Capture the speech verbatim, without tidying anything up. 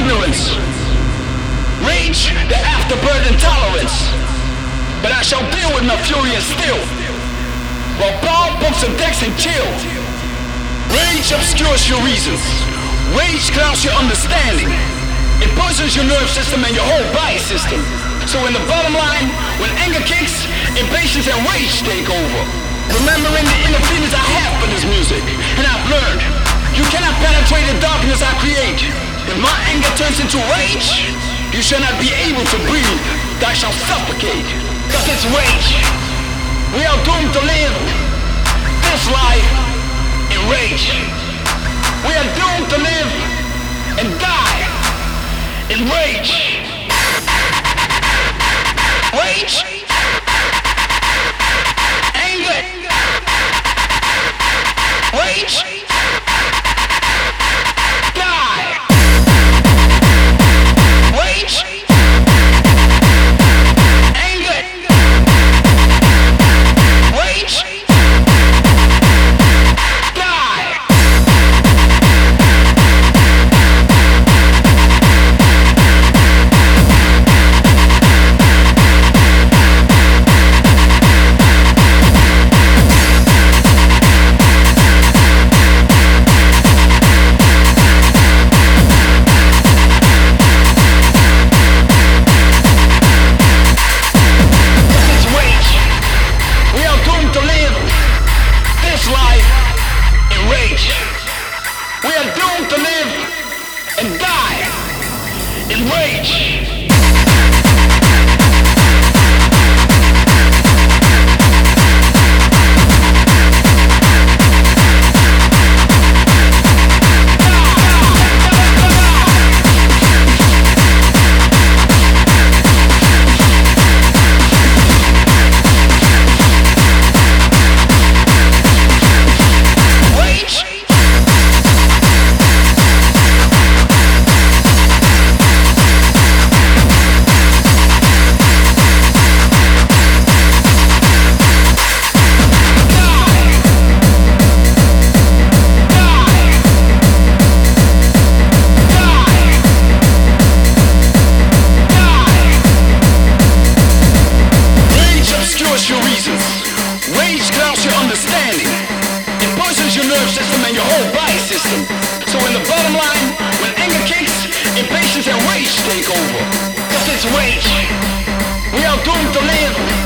ignorance. Rage, the afterbirth intolerance. But I shall deal with my fury and still, while ball books and decks and chill. Rage obscures your reasons. Rage clouds your understanding. It poisons your nerve system and your whole body system. So in the bottom line, when anger kicks, impatience and rage take over. Remembering the inner feelings I have for this music, and I've learned, you cannot penetrate the darkness I create. If my anger turns into rage, you shall not be able to breathe, thou shalt suffocate. Cause it's rage. We are doomed to live this life in rage. We are doomed to live and die in rage. Rage. Anger. Rage. Die. Rage. Anger. Rage. Take over. Cause it's rage. We are doomed to live